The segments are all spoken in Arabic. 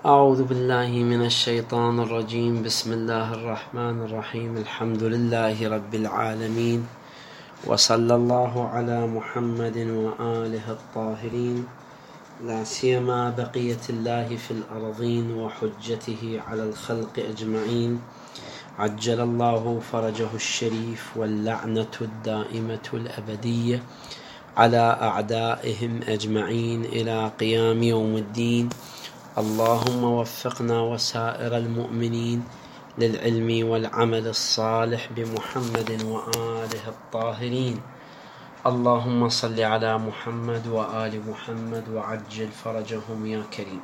أعوذ بالله من الشيطان الرجيم. بسم الله الرحمن الرحيم. الحمد لله رب العالمين، وصلى الله على محمد وآله الطاهرين، لا سيما بقية الله في الأرضين وحجته على الخلق أجمعين. عجل الله فرجه الشريف، واللعنة الدائمة الأبدية على أعدائهم أجمعين إلى قيام يوم الدين. اللهم وفقنا وسائر المؤمنين للعلم والعمل الصالح بمحمد وآله الطاهرين. اللهم صل على محمد وآل محمد وعجل فرجهم يا كريم.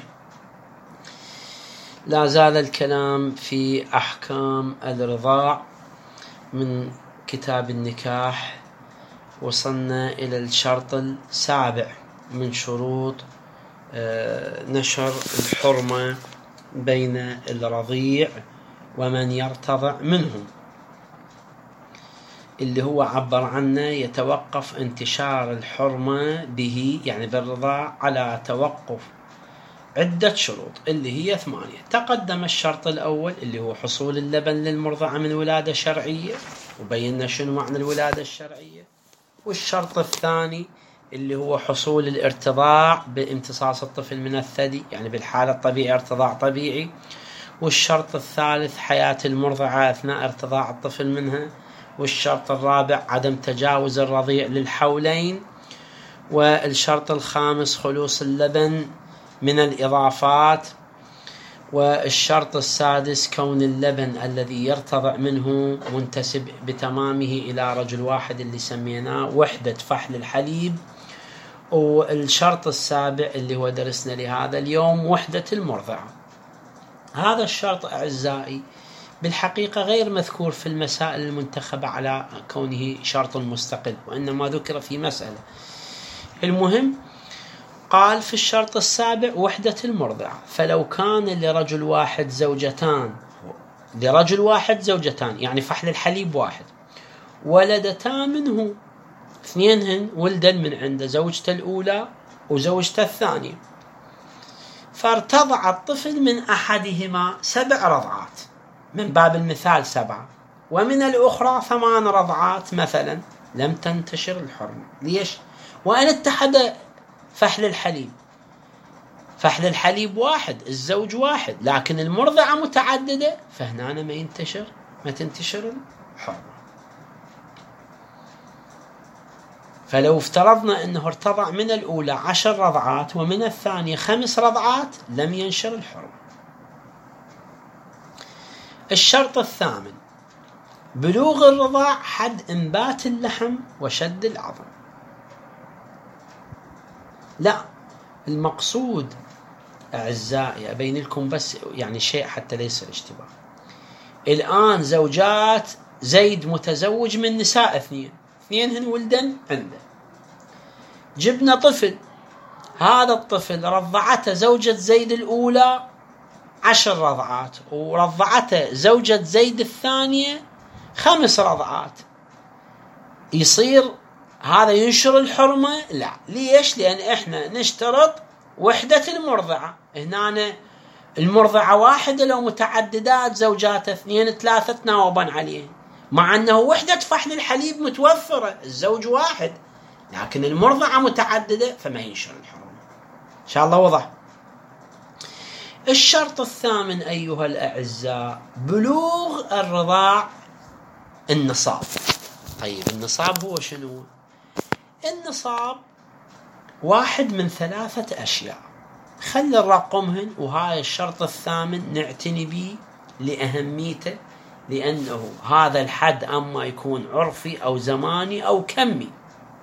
لا زال الكلام في أحكام الرضاع من كتاب النكاح. وصلنا إلى الشرط السابع من شروط نشر الحرمة بين الرضيع ومن يرتضع منهم، اللي هو عبر عنه يتوقف انتشار الحرمة به، يعني بالرضاع، على توقف عدة شروط اللي هي 8. تقدم الشرط الأول اللي هو حصول اللبن للمرضعة من ولادة شرعية، وبينا شنو معنى الولادة الشرعية. والشرط الثاني اللي هو حصول الارتضاع بامتصاص الطفل من الثدي، يعني بالحالة الطبيعية ارتضاع طبيعي. والشرط الثالث حياة المرضعة أثناء ارتضاع الطفل منها. والشرط الرابع عدم تجاوز الرضيع للحولين. والشرط الخامس خلوص اللبن من الإضافات. والشرط السادس كون اللبن الذي يرتضع منه منتسب بتمامه إلى رجل واحد اللي سميناه وحدة فحل الحليب. والشرط السابع اللي هو درسنا لهذا اليوم وحدة المرضعة. هذا الشرط أعزائي بالحقيقة غير مذكور في المسائل المنتخبة على كونه شرط مستقل، وإنما ذكر في مسألة. المهم قال في الشرط السابع وحدة المرضعة، فلو كان لرجل واحد زوجتان، يعني فحل الحليب واحد، ولدتا منه، اثنينهن ولدا من عند زوجته الأولى وزوجته الثانية، فارتضع الطفل من أحدهما 7 رضعات، من باب المثال 7، ومن الأخرى 8 رضعات مثلا، لم تنتشر الحرمة. ليش؟ وأن اتحد فحل الحليب واحد، الزوج واحد، لكن المرضعة متعددة، فهنا ما تنتشر الحرمة. فلو افترضنا أنه ارتضع من الأولى 10 رضعات ومن الثانية 5 رضعات لم ينشر الحرمة. الشرط الثامن بلوغ الرضاع حد إنبات اللحم وشد العظم. لا، المقصود أعزائي أبين لكم بس يعني شيء حتى ليس اشتباه. الآن زوجات زيد متزوج من نساء اثنينهن ولدن عنده، جبنا طفل، هذا الطفل رضعته زوجة زيد الأولى 10 رضعات، ورضعته زوجة زيد الثانية 5 رضعات، يصير هذا ينشر الحرمة؟ لا. ليش؟ لأن احنا نشترط وحدة المرضعة. هنا المرضعة واحدة، لو متعددات زوجات 2 3 تناوبا عليه، مع أنه وحدة فحل الحليب متوفرة، الزوج واحد، لكن المرضعة متعددة فما ينشر الحرمة. إن شاء الله وضح. الشرط الثامن أيها الأعزاء بلوغ الرضاع النصاب. طيب النصاب هو شنو؟ النصاب واحد من 3 أشياء، خلي نرقمهن، وهاي الشرط الثامن نعتني به لأهميته، لأنه هذا الحد أما يكون عرفي أو زماني أو كمي.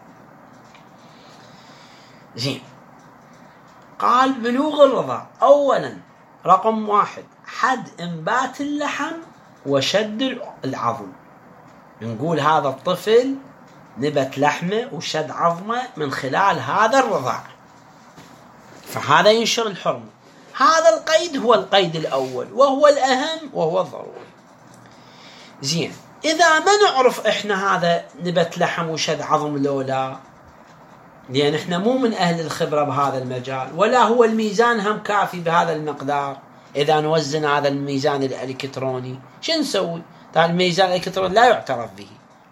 زين، قال بلوغ الرضاع أولا رقم 1 حد إنبات اللحم وشد العظم. نقول هذا الطفل نبت لحمه وشد عظمه من خلال هذا الرضاع، فهذا ينشر الحرمة. هذا القيد هو القيد الأول، وهو الأهم وهو الضروري. زين، إذا ما نعرف إحنا هذا نبت لحم وشد عظم لولا، لأن احنا مو من أهل الخبرة بهذا المجال، ولا هو الميزان هم كافي بهذا المقدار. إذا نوزن هذا الميزان الإلكتروني شو نسوي؟ الميزان الإلكتروني لا يعترف به.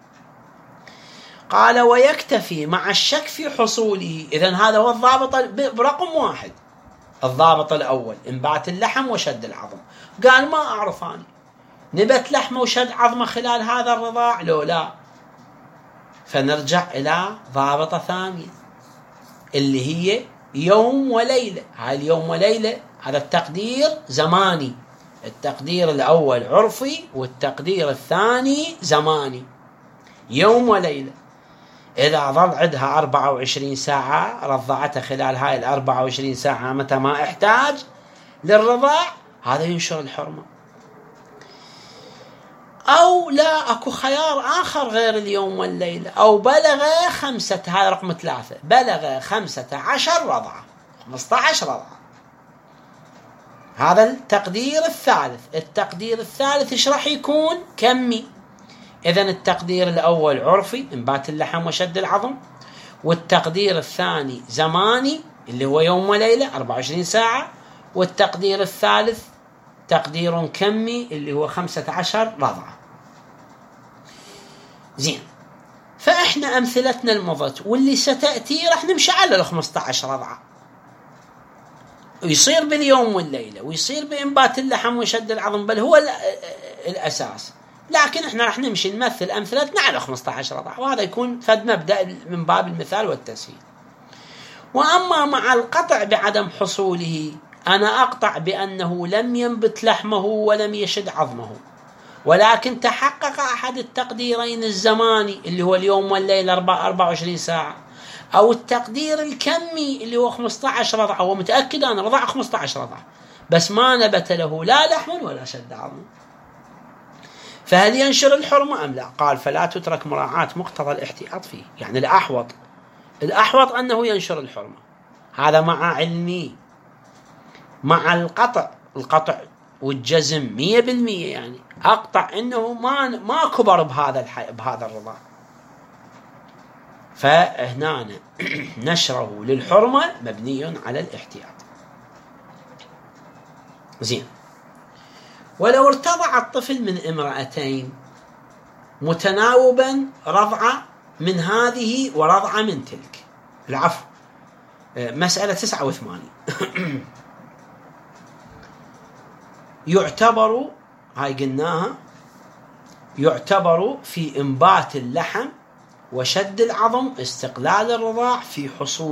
قال ويكتفي مع الشك في حصوله. إذن هذا هو الضابط برقم 1. الضابط الأول إنبات اللحم وشد العظم. قال ما أعرف أنا نبت لحمه وشد عظمه خلال هذا الرضاع لو لا، فنرجع إلى ضابطة ثانية اللي هي يوم وليلة. هاي اليوم وليلة هذا التقدير زماني، التقدير الأول عرفي والتقدير الثاني زماني. يوم وليلة إذا ظل عندها 24 ساعة رضعتها خلال هاي 24 ساعة متى ما احتاج للرضاع، هذا ينشر الحرمة. أو لا أكو خيار آخر غير اليوم والليلة، أو بلغ 5، هذا رقم 3، بلغ 15 رضعة، 15 رضعة. هذا التقدير الثالث. التقدير الثالث إيش راح يكون؟ كمي. إذن التقدير الأول عرفي إنبات اللحم وشد العظم، والتقدير الثاني زماني اللي هو يوم وليلة 24 ساعة، والتقدير الثالث تقدير كمي اللي هو 15 رضعة. زين، فإحنا أمثلتنا المضت واللي ستأتي راح نمشي على 15 رضعة، ويصير باليوم والليلة، ويصير بإنبات اللحم وشد العظم، بل هو الأساس. لكن احنا راح نمشي نمثل أمثلتنا على 15 رضعة، وهذا يكون فد مبدأ من باب المثال والتسهيل. وأما مع القطع بعدم حصوله، أنا أقطع بأنه لم ينبت لحمه ولم يشد عظمه، ولكن تحقق أحد التقديرين الزماني اللي هو اليوم والليلة 24 ساعة، أو التقدير الكمي اللي هو 15 رضعة. هو متأكد أنا رضع 15 رضعة بس ما نبت له لا لحم ولا شد عظم، فهل ينشر الحرمة أم لا؟ قال فلا تترك مراعاة مقتضى الاحتياط فيه. يعني الأحوط أنه ينشر الحرمة، هذا مع علمي. مع القطع والجزم 100%، يعني أقطع أنه ما كبر بهذا الرضاع، فهنا نشره للحرمة مبني على الاحتياط. زين، ولو ارتضع الطفل من امرأتين متناوبا رضعة من هذه ورضعة من تلك، العفو، مسألة 89 يعتبر، هاي قلناها، يعتبر في إنبات اللحم وشد العظم استقلال الرضاع في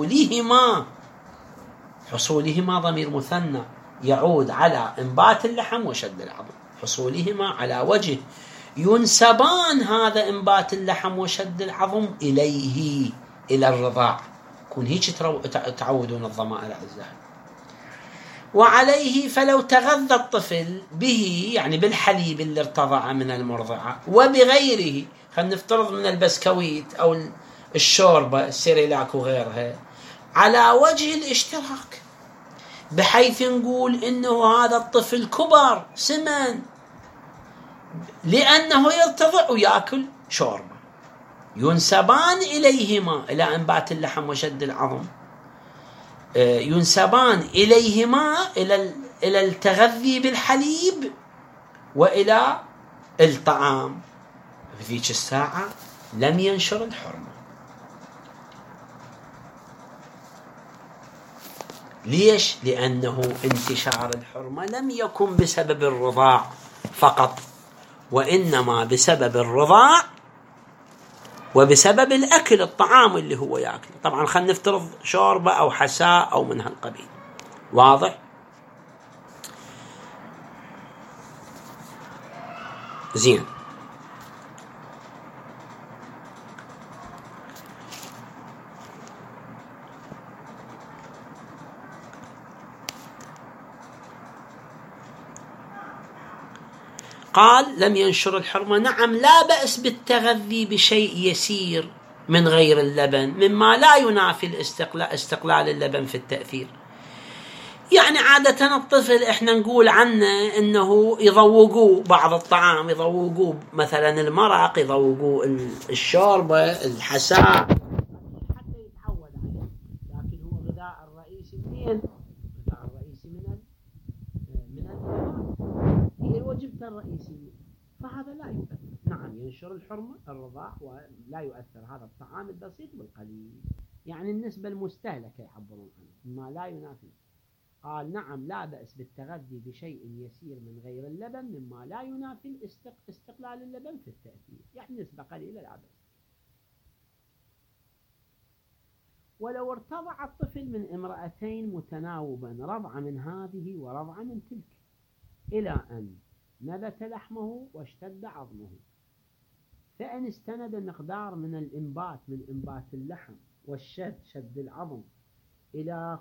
حصولهما ضمير مثنى يعود على إنبات اللحم وشد العظم، حصولهما على وجه ينسبان هذا إنبات اللحم وشد العظم إليه، إلى الرضاع. كون هيك تعودون الضمائر الأعزاء. وعليه فلو تغذى الطفل به، يعني بالحليب اللي ارتضع من المرضعة، وبغيره، خلينا نفترض من البسكويت أو الشوربة السيريلاك وغيرها، على وجه الاشتراك، بحيث نقول إنه هذا الطفل كبر سمن لأنه يرتضع ويأكل شوربة، ينسبان إليهما، إلى إنبات اللحم وشد العظم، ينسبان إليهما إلى التغذي بالحليب وإلى الطعام. في ذيك الساعة لم ينشر الحرمة. ليش؟ لأنه انتشار الحرمة لم يكن بسبب الرضاع فقط، وإنما بسبب الرضاع وبسبب الأكل، الطعام اللي هو يأكل. طبعا خلينا نفترض شوربة أو حساء أو من هالقبيل. واضح؟ زين، قال لم ينشر الحرمة. نعم، لا بأس بالتغذي بشيء يسير من غير اللبن مما لا ينافي استقلال اللبن في التأثير. يعني عادة الطفل احنا نقول عنه انه يذوقوه بعض الطعام، يذوقوه مثلا المرق، يذوقوه الشوربة، الحساء، حتى يتعود عليه. الوظيفة الرئيسية، فهذا لا يؤثر. نعم ينشر الحرمة الرضاع ولا يؤثر هذا الطعام البسيط بالقليل، يعني النسبة المستهلكة يعبرون عنه ما لا ينافي. قال نعم لا بأس بالتغذي بشيء يسير من غير اللبن مما لا ينافي استقلال اللبن في التأثير، يعني نسبة قليلة لا بأس. ولو ارتضع الطفل من امرأتين متناوبا رضع من هذه ورضع من تلك إلى أن نبت لحمه واشتد عظمه، فإن استند مقدار من الإنبات من إنبات اللحم والشد شد العظم إلى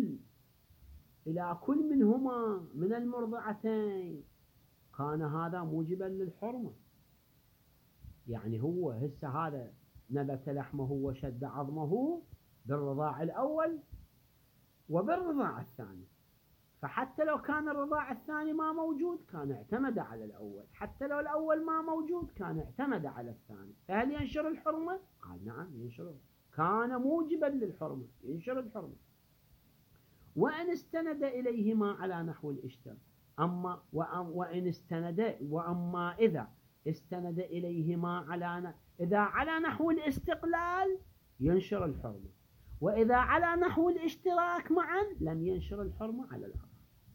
كل منهما من المرضعتين كان هذا موجبا للحرمة. يعني هو هسه هذا نبت لحمه وشد عظمه بالرضاع الأول وبالرضاع الثاني، فحتى لو كان الرضاع الثاني ما موجود كان اعتمد على الأول، حتى لو الأول ما موجود كان اعتمد على الثاني. فهل ينشر الحرمة؟ قال نعم ينشر، كان موجبا للحرمة ينشر الحرمة. وأن استند إليهما على نحو الاشتراك، وأما إذا استند إليهما على نحو الاستقلال ينشر الحرمة، وإذا على نحو الاشتراك معا لم ينشر الحرمة على الآخر.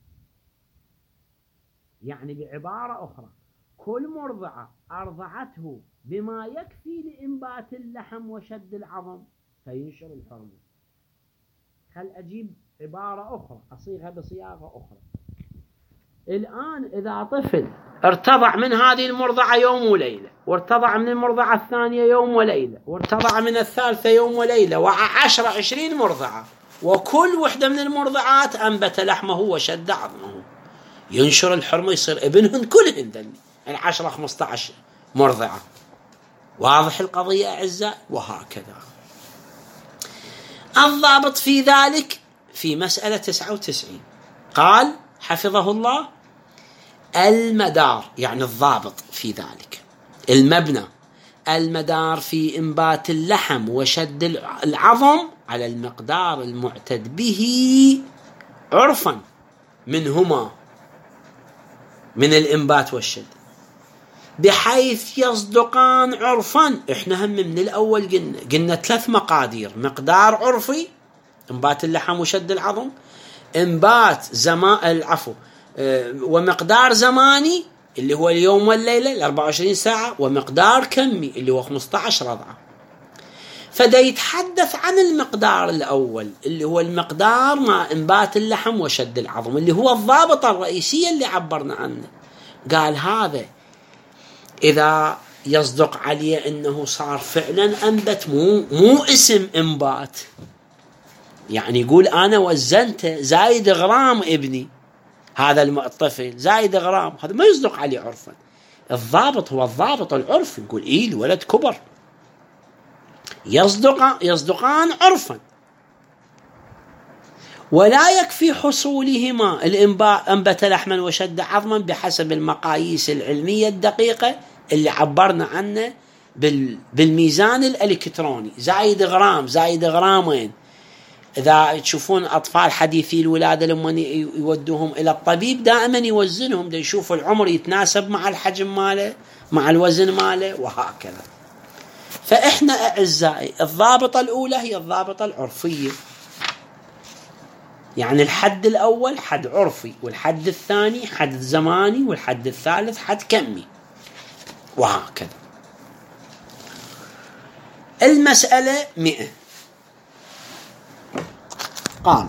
يعني بعبارة أخرى كل مرضعة أرضعته بما يكفي لإنبات اللحم وشد العظم فينشر الحرمة. خل أجيب عبارة أخرى أصيغها بصياغة أخرى. الآن إذا طفل ارتضع من هذه المرضعة يوم وليلة، وارتضع من المرضعة الثانية يوم وليلة، وارتضع من الثالثة يوم وليلة، 20 مرضعة، وكل وحدة من المرضعات أنبت لحمه وشد عظمه، ينشر الحرمة، يصير ابنهن كلهن ذني، يعني 10-15 مرضعة. واضح القضية أعزائي؟ وهكذا الضابط في ذلك في مسألة 99 قال حفظه الله المدار، يعني الضابط في ذلك المبنى، المدار في إنبات اللحم وشد العظم على المقدار المعتد به عرفا منهما من الإنبات والشد، بحيث يصدقان عرفا. احنا هم من الأول قلنا 3 مقادير: مقدار عرفي إنبات اللحم وشد العظم، إنبات ومقدار زماني اللي هو اليوم والليلة 24 ساعة، ومقدار كمي اللي هو 15 رضعة. فدا يتحدث عن المقدار الأول اللي هو المقدار مع إنبات اللحم وشد العظم اللي هو الضابط الرئيسي اللي عبرنا عنه. قال هذا إذا يصدق عليه أنه صار فعلا أنبت، مو اسم إنبات، يعني يقول أنا وزنت زايد غرام ابني هذا الطفل زايد غرام، هذا ما يصدق عليه عرفا. الضابط هو الضابط العرفي، يقول الولد كبر، يصدقان عرفا. ولا يكفي حصولهما أنبت لحما وشد عظما بحسب المقاييس العلمية الدقيقة اللي عبرنا عنه بالميزان الإلكتروني، زايد غرام زايد غرامين. إذا تشوفون أطفال حديثي الولادة لما يودوهم إلى الطبيب دائما يوزنهم دا يشوفوا العمر يتناسب مع الحجم ماله مع الوزن ماله وهكذا. فإحنا أعزائي الضابطة الأولى هي الضابطة العرفية، يعني الحد الأول حد عرفي، والحد الثاني حد زماني، والحد الثالث حد كمي، وهكذا. المسألة 100 قال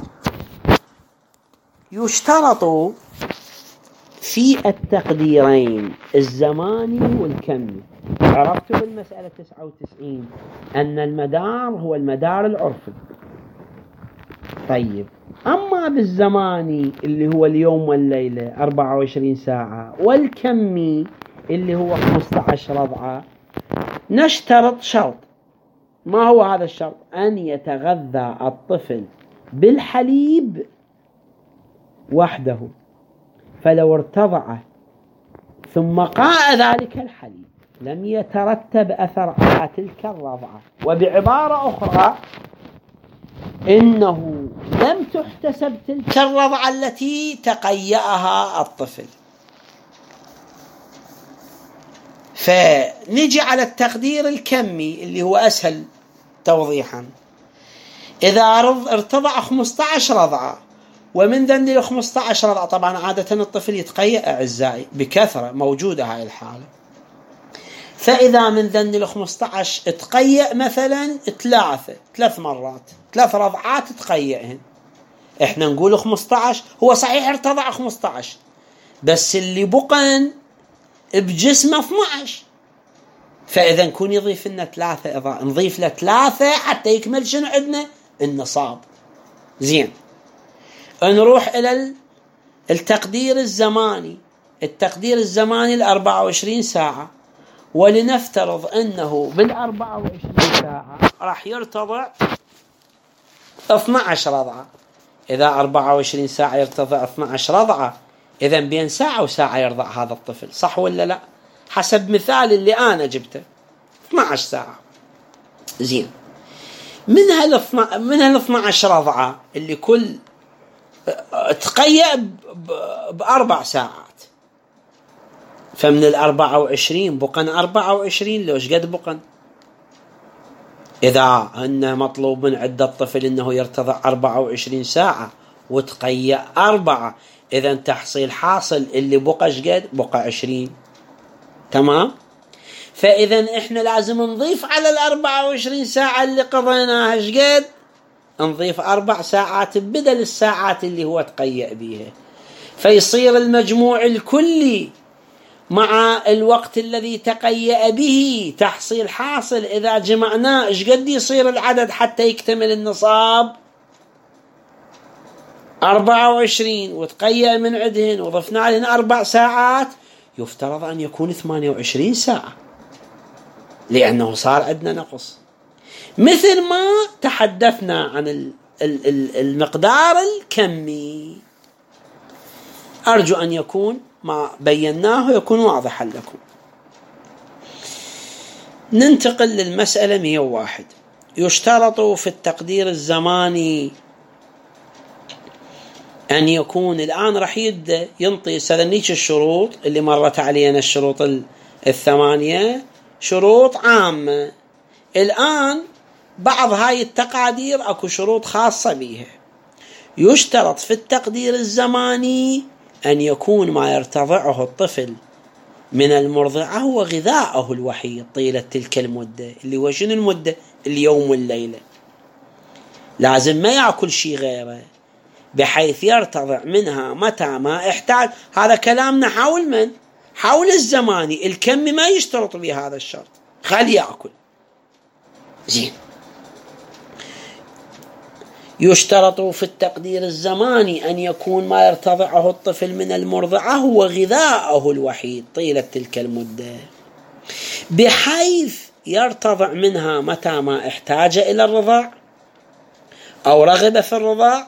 يشترط في التقديرين الزماني والكمي. عرفتوا بالمسألة 99 أن المدار هو المدار العرفي. طيب أما بالزماني اللي هو اليوم والليلة 24 ساعة، والكمي اللي هو 15 رضعة، نشترط شرط. ما هو هذا الشرط؟ أن يتغذى الطفل بالحليب وحده، فلو ارتضع ثم قاء ذلك الحليب لم يترتب أثر على تلك الرضعة. وبعبارة أخرى إنه لم تحتسب تلك الرضعة التي تقيأها الطفل. فنجي على التقدير الكمي اللي هو أسهل توضيحا. إذا ارتضع 15 رضعة، ومن ذن ال 15 رضعة طبعا عادة الطفل يتقيأ أعزائي بكثرة، موجودة هاي الحالة. فإذا من ذن ال 15 تقيأ مثلا 3 مرات، 3 رضعات تقيأهن، احنا نقول 15. هو صحيح ارتضع 15، بس اللي بقن بجسمه 12، فإذا نكون يضيف لنا 3، نضيف له 3 حتى يكمل شنو عندنا النصاب. زين، نروح إلى التقدير الزماني. التقدير الزماني 24 ساعة، ولنفترض أنه 24 ساعة راح يرتضع 12 رضعة. إذا 24 ساعة يرتضع 12 رضعة، إذا بين ساعة وساعة يرضع هذا الطفل، صح ولا لا؟ حسب مثال اللي أنا جبته 12 ساعة. زين، من هال 12 رضعة اللي كل تقيأ ب4 ساعات، فمن 24 بقن 24. لوش قد بقن؟ إذا أنه مطلوب من عدة الطفل أنه يرتضع 24 ساعة وتقيأ 4، إذا تحصيل حاصل اللي بقى شقد؟ بقى 20. تمام؟ فإذا إحنا لازم نضيف على 24 ساعة اللي قضيناها شقد؟ نضيف 4 ساعات بدل الساعات اللي هو تقيأ بيها، فيصير المجموع الكلي مع الوقت الذي تقيأ به تحصيل حاصل. إذا جمعناه إيش قد يصير العدد حتى يكتمل النصاب؟ 24، وتقيأ من عدهن وضفنا لهن 4 ساعات، يفترض أن يكون 28 ساعة، لأنه صار عندنا نقص. مثل ما تحدثنا عن المقدار الكمي. أرجو أن يكون ما بيناه يكون واضحا لكم. ننتقل للمسألة 101. يشترط في التقدير الزماني أن يكون، الآن رح ينطي سذنيك الشروط اللي مرت علينا، الشروط 8 شروط عامة. الآن بعض هاي التقادير أكو شروط خاصة بها. يشترط في التقدير الزماني أن يكون ما يرتضعه الطفل من المرضعة هو غذاءه الوحيد طيلة تلك المدة، اللي هو شنو المدة؟ اليوم والليلة. لازم ما يأكل شيء غيره، بحيث يرتضع منها متى ما احتاج. هذا كلامنا حول الزماني. الكمي ما يشترط بهذا الشرط، خلي يأكل. زين، يشترط في التقدير الزماني أن يكون ما يرتضعه الطفل من المرضعة هو غذاءه الوحيد طيلة تلك المدة، بحيث يرتضع منها متى ما احتاج إلى الرضاع أو رغب في الرضاع.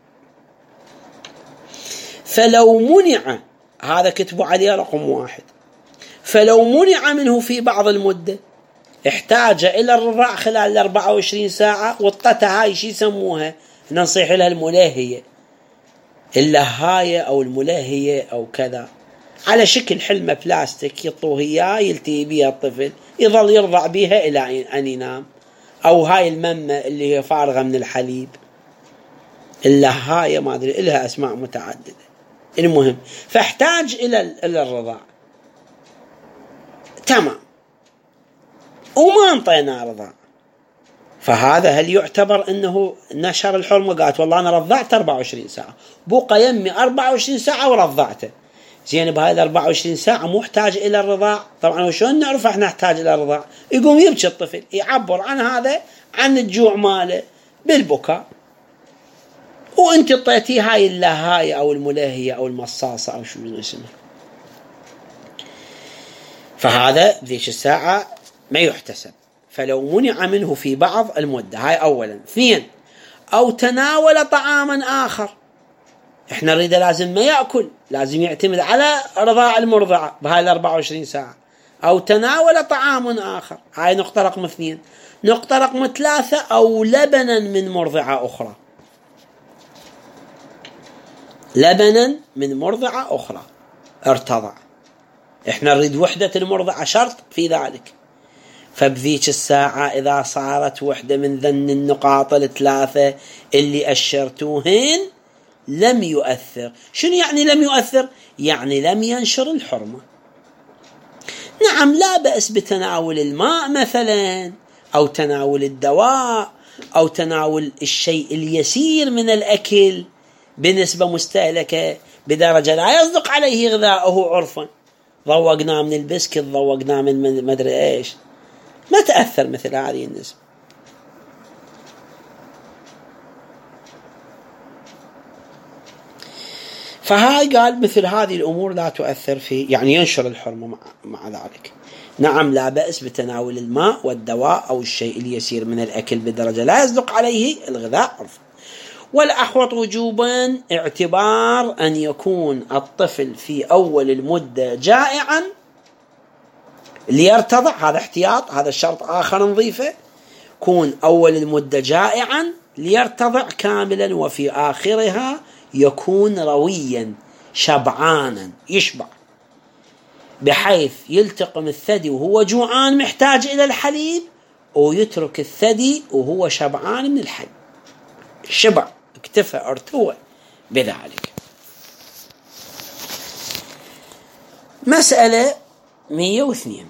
فلو منع، هذا كتبوا عليه رقم 1، فلو منع منه في بعض المدة احتاج إلى الرضاع خلال 24 ساعة، والطتة هاي شي يسموها، نصيح لها الملاهية، اللهاية أو الملاهية أو كذا، على شكل حلمة بلاستيك يطوه إياه يلتهي بيها الطفل، يظل يرضع بيها إلى أن ينام. أو هاي الممة اللي هي فارغة من الحليب، اللهاية ما أدري إلها أسماء متعددة. المهم، فاحتاج إلى الرضاع. تمام، وما انطينا رضاع، فهذا هل يعتبر أنه نشر الحرمة؟ قالت والله أنا رضعت 24 ساعة، بقى يمي 24 ساعة ورضعته. زين، بهذه 24 ساعة محتاج إلى الرضاع. طبعا وشون نعرف احنا نحتاج إلى الرضاع؟ يقوم يبكي الطفل، يعبر عن هذا، عن الجوع ماله بالبكاء، وانت اعطيتي هاي اللهاية أو الملاهية أو المصاصة أو شو اسمه. فهذا ذيك الساعة ما يحتسب. فلو منع منه في بعض المدة، هاي أولا. 2، أو تناول طعاما آخر. احنا نريد لازم ما يأكل، لازم يعتمد على رضاع المرضعة بهاي 24 ساعة. أو تناول طعام آخر، هاي نقطة رقم 2. نقطة رقم 3، أو لبنا من مرضعة أخرى. لبنا من مرضعة أخرى ارتضع، احنا نريد وحدة المرضعة، شرط في ذلك. فبذيك الساعة إذا صارت وحدة من ذن النقاط الثلاثة اللي أشرتوهن لم يؤثر. شنو يعني لم يؤثر؟ يعني لم ينشر الحرمة. نعم لا بأس بتناول الماء مثلا، أو تناول الدواء، أو تناول الشيء اليسير من الأكل بنسبة مستهلكة بدرجة لا يصدق عليه غذاؤه عرفا. ضوقنا من البسكت، ضوقنا من مدري إيش، ما تأثر مثل هذه النسبة. فهاي قال مثل هذه الأمور لا تؤثر في، يعني ينشر الحرمة مع ذلك. نعم لا بأس بتناول الماء والدواء أو الشيء اليسير من الأكل بدرجة لا يصدق عليه الغذاء عرفا. والأحوط وجوبا اعتبار أن يكون الطفل في أول المدة جائعا ليرتضع، هذا احتياط، هذا الشرط آخر نضيفه، كون أول المدة جائعا ليرتضع كاملا، وفي آخرها يكون رويا شبعانا يشبع، بحيث يلتقم الثدي وهو جوعان محتاج إلى الحليب، ويترك الثدي وهو شبعان من الحليب، شبع اكتفى ارتوى بذلك. مسألة 102.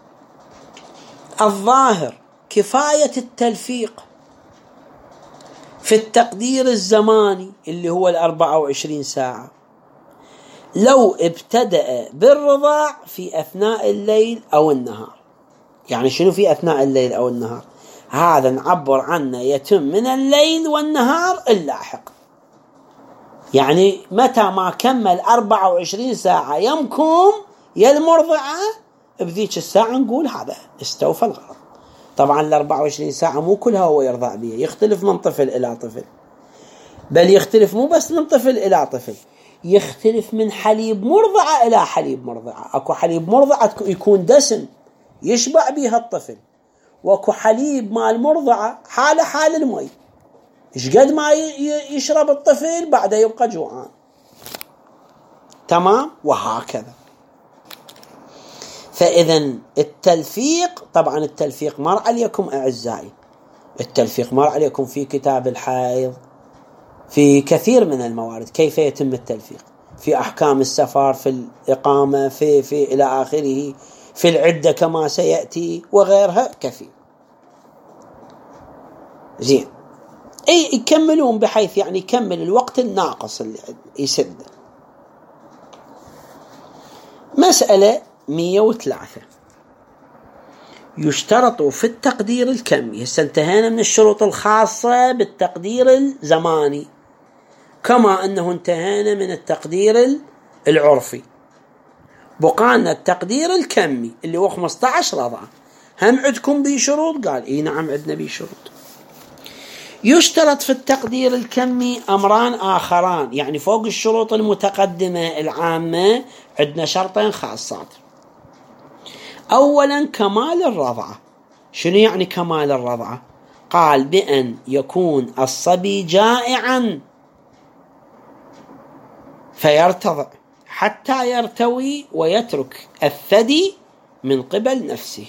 الظاهر كفاية التلفيق في التقدير الزماني اللي هو 24 ساعة لو ابتدأ بالرضاع في أثناء الليل أو النهار. يعني شنو في أثناء الليل أو النهار؟ هذا نعبر عنه يتم من الليل والنهار اللاحق، يعني متى ما كمل 24 ساعة يمكم يا المرضعة بذيك الساعة نقول هذا استوفى الغرض. طبعا 24 ساعة مو كلها هو يرضع بها، يختلف من طفل إلى طفل، بل يختلف مو بس من طفل إلى طفل، يختلف من حليب مرضعة إلى حليب مرضعة. أكو حليب مرضعة يكون دسم يشبع بها الطفل، واكو حليب مال مرضعة حال المي، إيش قد ما يشرب الطفل بعد يبقى جوعان. تمام، وهكذا. فإذا التلفيق، طبعا التلفيق مر عليكم أعزائي، التلفيق مر عليكم في كتاب الحيض في كثير من الموارد كيف يتم التلفيق، في أحكام السفر، في الإقامة، في إلى آخره، في العدة كما سيأتي وغيرها كثير. زين، أي يكملون بحيث يعني يكمل الوقت الناقص اللي يسد. مسألة 103. يشترط في التقدير الكمي، هسه انتهينا من الشروط الخاصة بالتقدير الزماني، كما أنه انتهينا من التقدير العرفي، بقانا التقدير الكمي اللي هو 15 رضعة. هم عندكم بي شروط؟ قال إيه نعم عندنا بي شروط. يشترط في التقدير الكمي أمران آخران، يعني فوق الشروط المتقدمة العامة عندنا شرطين خاصات. أولا كمال الرضعة. شنو يعني كمال الرضعة؟ قال بأن يكون الصبي جائعا فيرتضع حتى يرتوي ويترك الثدي من قبل نفسه.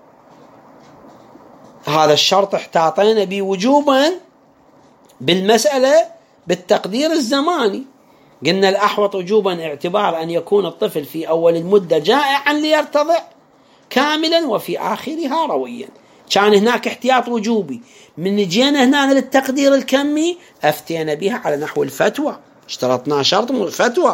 هذا الشرط احتاطينا به وجوبا بالمسألة بالتقدير الزماني. قلنا الأحوط وجوبا اعتبار أن يكون الطفل في أول المدة جائعا ليرتضع كاملا وفي آخرها رويا. كان هناك احتياط وجوبي، من جينا هنا للتقدير الكمي أفتينا بها على نحو الفتوى، اشترطنا شرط الفتوى.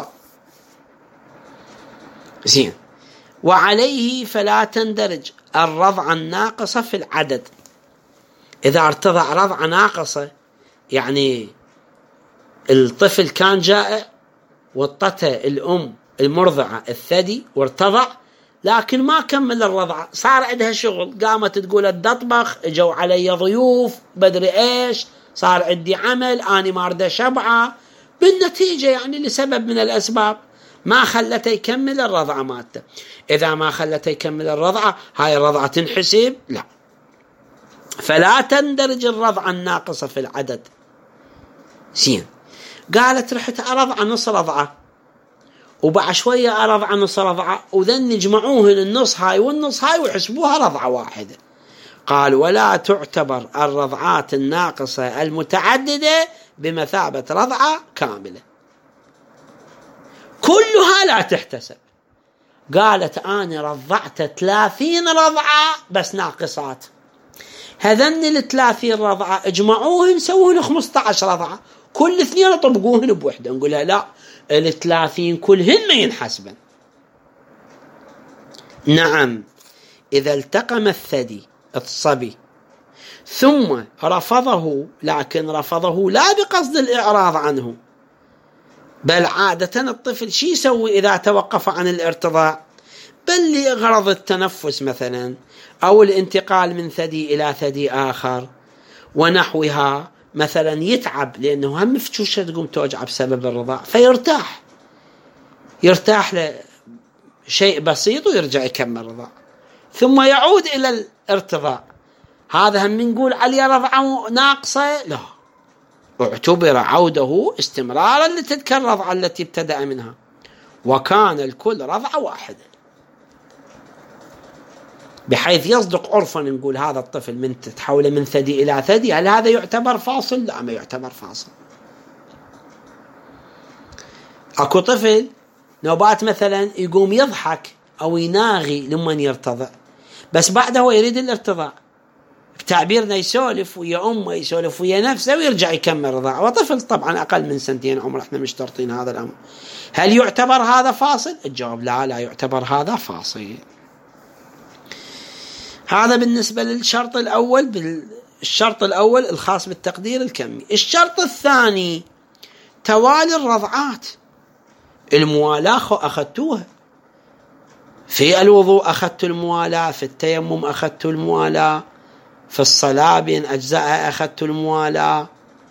زين، وعليه فلا تندرج الرضعة الناقصة في العدد. إذا ارتضع رضعة ناقصة، يعني الطفل كان جائع وطته الأم المرضعة الثدي وارتضع، لكن ما كمل الرضعة، صار عندها شغل، قامت تقول الدطبخ، اجوا علي ضيوف بدري ايش، صار عندي عمل، أنا ما أريد شبعة، بالنتيجة يعني لسبب من الأسباب ما خلته يكمل الرضعة مالته. إذا ما خلته يكمل الرضعة، هاي الرضعة تنحسب؟ لا، فلا تندرج الرضعة الناقصة في العدد. زين، قالت رحت أرضع نص رضعة وبعد شوية رضعة نص رضعة، وذن يجمعوهن النص هاي والنص هاي ويحسبوها رضعة واحدة. قال ولا تعتبر الرضعات الناقصة المتعددة بمثابة رضعة كاملة، كلها لا تحتسب. قالت أنا رضعت 30 رضعة بس ناقصات، هذن 30 رضعة اجمعوهن سووهن 15 رضعة، كل اثنين طبقوهن بوحدة. نقولها لا، 30 كلهن ما ينحسبن. نعم، إذا التقم الثدي الصبي ثم رفضه، لكن رفضه لا بقصد الإعراض عنه، بل عادة الطفل شي يسوي إذا توقف عن الارتضاع؟ بل لغرض التنفس مثلا، أو الانتقال من ثدي إلى ثدي آخر ونحوها، مثلا يتعب لأنه هم فتوشة تقوم توجع بسبب الرضاع، يرتاح لشيء بسيط ويرجع يكمل رضاع ثم يعود إلى الارتضاع. هذا هم نقول عليه رضعة ناقصة؟ لا، اعتبر عوده استمرارا لتلك الرضعة التي ابتدأ منها، وكان الكل رضعة واحدة، بحيث يصدق عرفا نقول هذا الطفل من تتحول من ثدي إلى ثدي، هل هذا يعتبر فاصل؟ لا، ما يعتبر فاصل. أكو طفل نوبات مثلا يقوم يضحك أو يناغي لمن يرتضع، بس بعده هو يريد الارتضاع، بتعبيرنا يسولف ويا أمه يسولف ويا نفسه ويرجع يكمل رضاعه، وطفل طبعا أقل من 2 عمر، احنا مشترطين هذا الأمر. هل يعتبر هذا فاصل؟ الجواب لا، لا يعتبر هذا فاصل. هذا بالنسبة للشرط الأول، الشرط الأول الخاص بالتقدير الكمي. الشرط الثاني توالي الرضعات، الموالاة أخذتوها في الوضوء، أخذت الموالاة في التيمم، أخذت الموالاة في الصلاة بين أجزائها، أخذت الموالاة.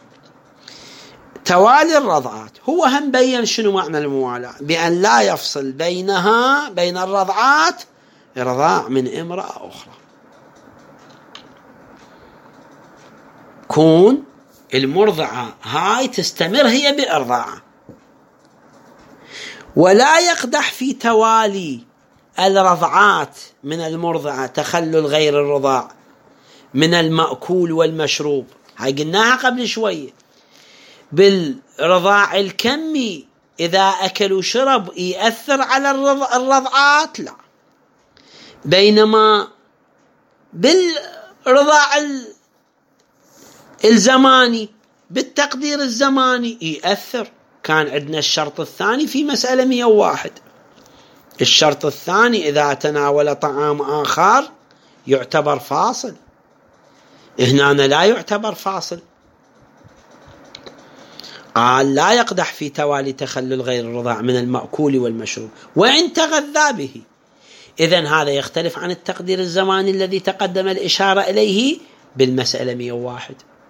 توالي الرضعات هو هم بين شنو معنى الموالاة، بأن لا يفصل بينها بين الرضعات رضاع من امرأة أخرى، كون المرضعة هاي تستمر هي بإرضاعه، ولا يقدح في توالي الرضعات من المرضعة تخلل غير الرضاع من المأكول والمشروب، هاي قلناها قبل شوية. بالرضاع الكمي إذا أكل وشرب يأثر على الرضعات؟ لا، بينما بالرضاع الزماني بالتقدير الزماني يأثر. كان عندنا الشرط الثاني في مسألة 101، الشرط الثاني إذا تناول طعام آخر يعتبر فاصل، هنا لا يعتبر فاصل. قال لا يقدح في توالي تخلل غير الرضاع من المأكول والمشروب وإن تغذى به. إذن هذا يختلف عن التقدير الزماني الذي تقدم الإشارة إليه بالمسألة 101،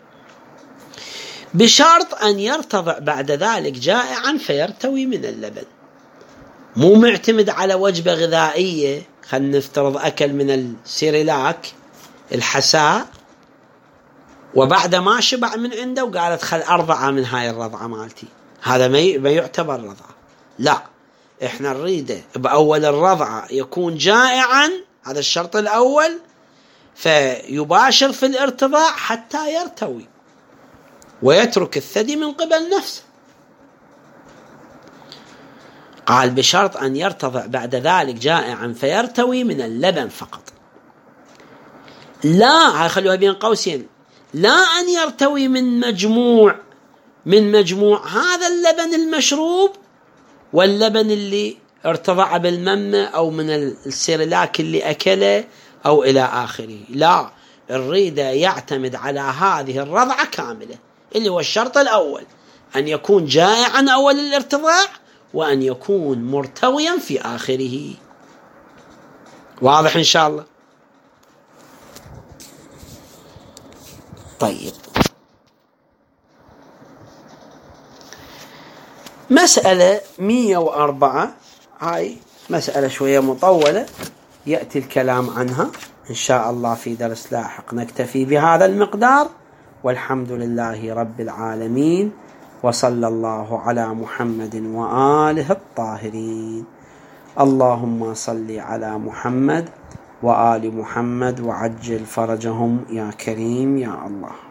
بشرط أن يرتضع بعد ذلك جائعا فيرتوي من اللبن، مو معتمد على وجبة غذائية. خلينا نفترض أكل من السيريلاك الحساء وبعد ما شبع من عنده وقالت خل أرضع من هاي الرضعة مالتي، هذا ما يعتبر رضعة. لا، إحنا نريده بأول الرضعة يكون جائعا، هذا الشرط الأول، فيباشر في الارتضاع حتى يرتوي ويترك الثدي من قبل نفسه. قال بشرط أن يرتضع بعد ذلك جائعا فيرتوي من اللبن فقط، لا، هاي خلوها بين قوسين، لا أن يرتوي من مجموع هذا اللبن المشروب واللبن اللي ارتضع بالممة أو من السيرلاك اللي أكله أو إلى آخره. لا، الريدة يعتمد على هذه الرضعة كاملة، اللي هو الشرط الأول، أن يكون جائعا أول الارتضاع وأن يكون مرتويا في آخره. واضح إن شاء الله؟ طيب، مسألة 104 هاي مسألة شوية مطولة، يأتي الكلام عنها إن شاء الله في درس لاحق. نكتفي بهذا المقدار، والحمد لله رب العالمين. وصلى الله على محمد وآله الطاهرين. اللهم صل على محمد وآل محمد وعجل فرجهم يا كريم يا الله.